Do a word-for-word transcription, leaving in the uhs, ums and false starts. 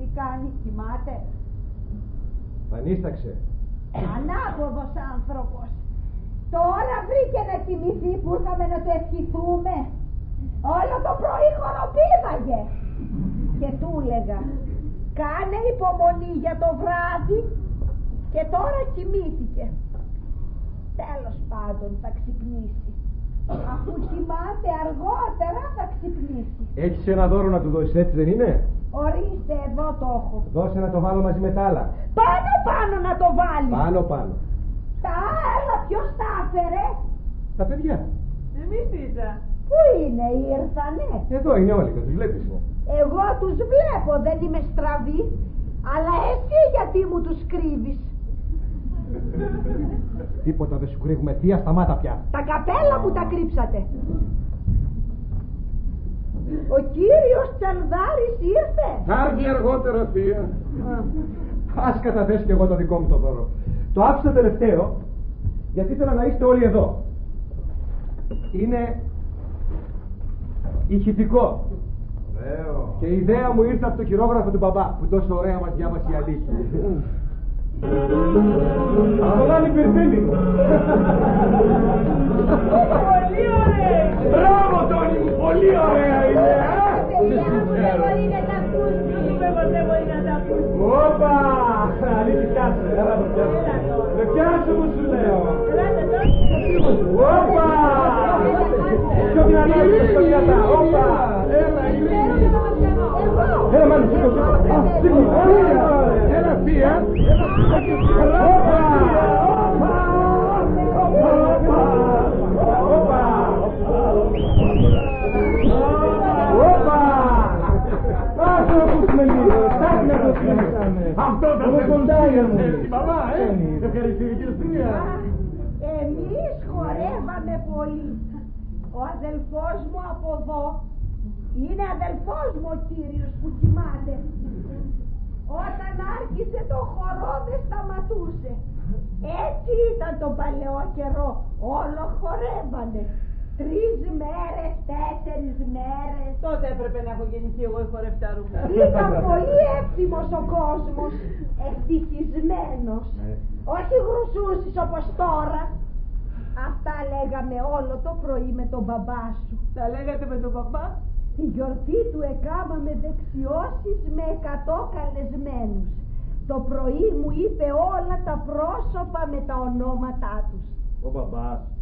κάνει, κοιμάται? Πανίσταξε. Ανάποδος άνθρωπος. Τώρα βρήκε να κοιμηθεί που ήρθαμε να το ευχηθούμε. Όλο το πρωί χοροπήδαγε. Και του έλεγα, κάνε υπομονή για το βράδυ. Και τώρα κοιμήθηκε. Τέλος πάντων θα ξυπνήσει. Αφού κοιμάται αργότερα θα ξυπνήσει. Έχεις ένα δώρο να του δώσεις, έτσι δεν είναι? Ορίστε, εδώ το έχω. Δώσε να το βάλω μαζί με τα άλλα. Πάνω πάνω να το βάλει. Πάνω πάνω. Τα άλλα ποιος τα έφερε? Τα παιδιά. Εμείς είδα. Πού είναι, ήρθανε? Εδώ είναι όλοι, δεν τους βλέπεις? Εγώ τους βλέπω, δεν είμαι στραβή. Αλλά εσύ γιατί μου τους κρύβεις? Τίποτα δεν σου κρύβουμε, θεία, σταμάτα πια. Τα καπέλα που τα κρύψατε. Ο κύριος Τσαλδάρης ήρθε. Θα έρθει αργότερα, θεία. Ας καταθέσω κι εγώ το δικό μου το δώρο. Το άφησα τελευταίο γιατί ήθελα να είστε όλοι εδώ. Είναι ηχητικό. Ωραίο. Και η ιδέα μου ήρθε από το χειρόγραφο του μπαμπά που τόσο ωραία μας διάβασε η Αλίκη. Απολάνη Περτέλη. Πολύ ωραία. Μπράβο Τόνι μου, πολύ ωραία είναι. Δεν μπορεί να τα ακούσει. Δεν μπορεί να τα ακούσει. Όπα! Αλίκη κάτσε, έλα το πιάσω. Το πιάσω μου σου λέω. Όπα! Πιο δυνατά, πιο δυνατά, όπα! Έλα, έλα μάνα, σήκω, σήκω. Έλα θεία. Όπα! Όπα! Όπα! Όπα! Άσο να ακούσουμε λίγο, στάθη να το κλείσαμε. Αυτό θα σε κοντάει μου. Μπαμπά, ε! Ευχαριστήρι κύριε Στρία. Εμείς χορεύαμε πολύ. Ο αδελφός μου από εδώ είναι αδελφός μου ο κύριος που κοιμάται. Όταν άρχισε το χορό δεν σταματούσε. Έτσι ήταν τον παλαιό καιρό. Όλο χορεύανε. Τρεις μέρες, τέσσερις μέρες. Τότε έπρεπε να έχω γεννηθεί εγώ η χορευτάρου μου. Ήταν πολύ εύθυμος ο κόσμος. Ευτυχισμένος. Όχι γρουσούσεις όπως τώρα. Αυτά λέγαμε όλο το πρωί με τον μπαμπά σου. Τα λέγατε με τον μπαμπά? Τη γιορτή του εκάμαμε δεξιώσεις με εκατό καλεσμένους. Το πρωί μου είπε όλα τα πρόσωπα με τα ονόματά τους. Ο μπαμπάς